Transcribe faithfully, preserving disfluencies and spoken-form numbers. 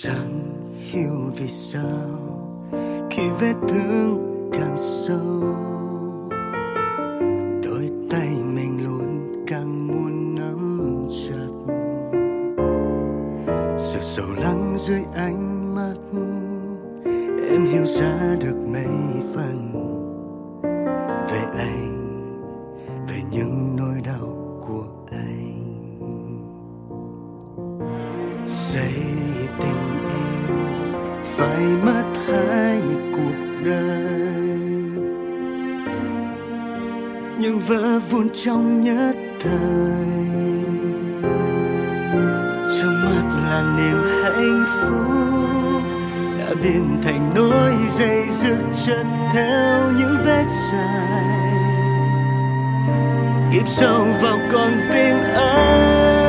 Chẳng hiểu vì sao khi vết thương càng sâu, đôi tay mình luôn càng muốn nắm chặt. Sự sâu lắng dưới ánh mắt em hiểu ra được mấy phần về anh, về những nỗi đau của anh. Giây tình yêu phải mất hai cuộc đời, nhưng vỡ vụn trong nhất thời. Trong mắt là niềm hạnh phúc đã biến thành nỗi dây dứt chợt theo những vết dài kịp sâu vào con tim anh.